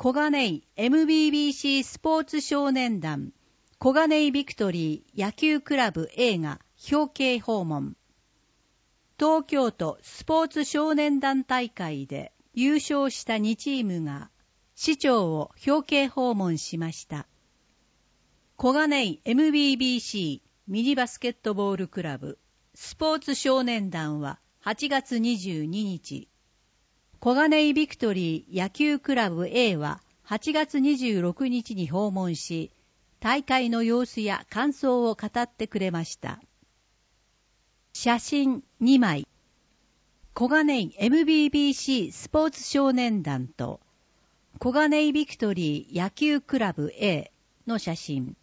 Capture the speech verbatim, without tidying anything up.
小金井 エムビービーシー スポーツ少年団小金井ビクトリー野球クラブ A が表敬訪問。東京都スポーツ少年団大会で優勝したにチームが市長を表敬訪問しました。小金井 エムビービーシー ミニバスケットボールクラブスポーツ少年団ははちがつにじゅうににち、小金井ビクトリー野球クラブ A ははちがつにじゅうろくにちに訪問し、大会の様子や感想を語ってくれました。写真にまい。小金井 エムビービーシー スポーツ少年団と小金井ビクトリー野球クラブ A の写真。